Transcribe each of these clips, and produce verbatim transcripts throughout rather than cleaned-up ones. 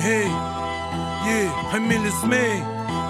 Эй, ей, Хамиль Змей.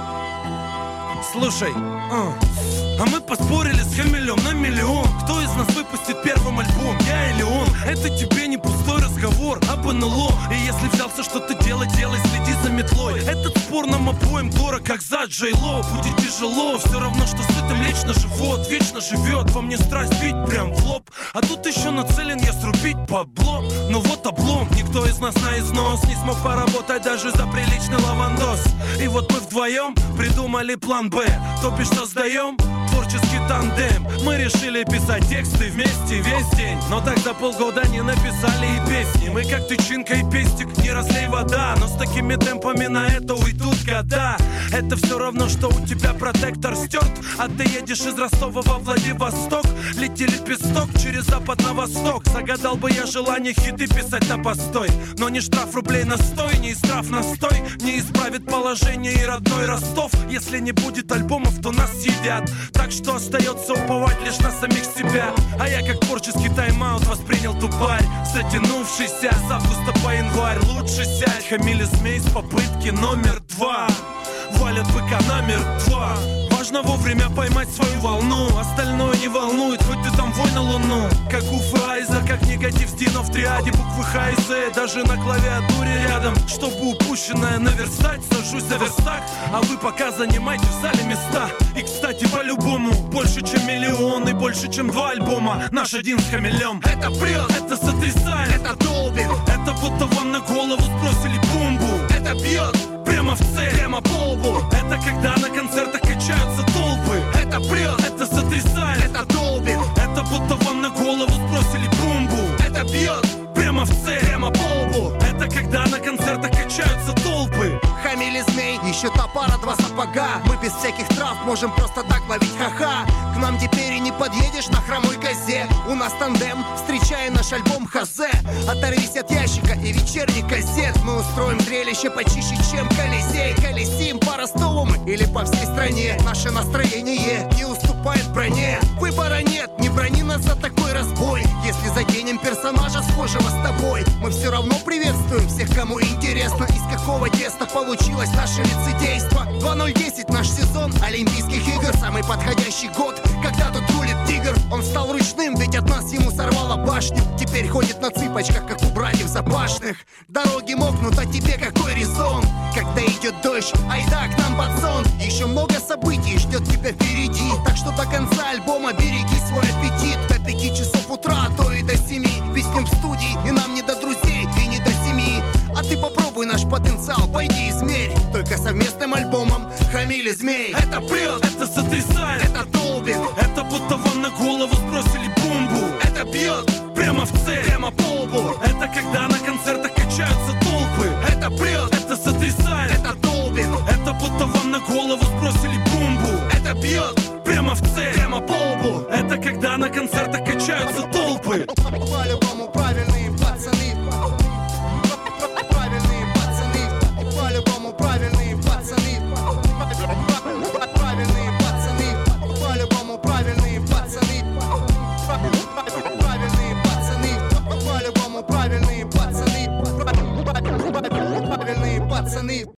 Слушай, а. А мы поспорили с Хамилем на миллион. Кто из нас выпустит первым альбом, я или он? Это тебе не пустой разговор об эн эл о. И если взялся что-то делать, делай, следи за метлой. Этот спор нам обоим дорог, как за Джей Ло. Будет тяжело, все равно, что сытым лечь на живот. Вечно живет во мне страсть бить прям в лоб. А тут еще нацелен я срубить бабло. Но вот облом, никто из нас на износ не смог поработать даже за приличный лавандос. И вот мы вдвоем придумали план Б. То бишь создаем творческий тандем. Мы решили писать тексты вместе весь день, но так за полгода не написали и песни. Мы как тычинка и пестик, не разлей вода. Но с такими темпами на это уйдут года. Это все равно, что у тебя протектор стерт, а ты едешь из Ростова во Владивосток. Лети лепесток через запад на восток. Загадал бы я желание хиты писать на постой. Но не штраф рублей на стой, не истрав настой не исправит положение и родной Ростов. Если не будет альбомов, то нас съедят. Так что остается уповать лишь на самих себя. А я как творческий тайм-аут воспринял тупарь, затянувшийся с августа по январь. Лучше сядь, Хамиль Змей с попытки номер два. Валят быка номер два. Важно вовремя поймать свою волну. Остальное не волнует, хоть ты там вой на луну. Как Уф и Айза, как негатив с Дино в триаде. Буквы Х и З, даже на клавиатуре рядом. Чтобы упущенное наверстать, сажусь за верстак. А вы пока занимайте в зале места. И, кстати, по-любому больше, чем миллион и больше, чем два альбома. Наш один с Хамилем. Это прет, это сотрясает, это долбит. Это будто вам на голову сбросили бомбу. Это бьет прямо в цель, прямо по лбу. Это когда на концертах качаются толпы. Это прет, это сотрясает, это долбит. Это будто вам на голову сбросили бомбу. Это бьет прямо в цель, прямо по лбу. Это когда на концертах качаются толпы. Хамиль Змей, еще та пара, два сапога. Мы без всяких трав можем просто так ловить ха-ха. К нам теперь и не подъедешь на хромой козе. У нас тандем, встречая наш альбом Хазе. Оторвись от ящика и вечерних газет. Мы устроим зрелище почище, чем Колизей. Колесим по Ростову мы или по всей стране. Наше настроение не уступает броне. Выбора нет, не брони нас за такой разбой. Если заденем персонажа схожего с тобой, мы все равно приветствуем всех, кому интересно, из какого теста получилось наше лицедейство. Два ноль десять наш сезон Олимпийских игр. Самый подходящий год, когда тут рулит тигр. Он стал ручным, ведь от нас ему сорвало башню. Теперь ходит на цыпочках, как у братьев Запашных. Дороги мокнут, а тебе какой резон? Когда идет дождь, айда к нам под сон. Еще много событий ждет тебя впереди. Так что до конца альбома береги свой аппетит. До пяти часов утра, а то и до семи. Виснем в студии, и нам не до друзей, и не до семьи. А ты попробуй наш потенциал, пойди измерь. Только совместным альбомом Хамиль Змей. Это прет, это сотрясает, это долбит. Это будто вам на голову сбросили бомбу. Это бьет прямо в цель, прямо по лбу. Это когда на концертах качаются толпы. Это прет, это сотрясает, это долбит. Это будто вам на голову сбросили бомбу. Это бьет прямо в цель, прямо по лбу. Это когда на концертах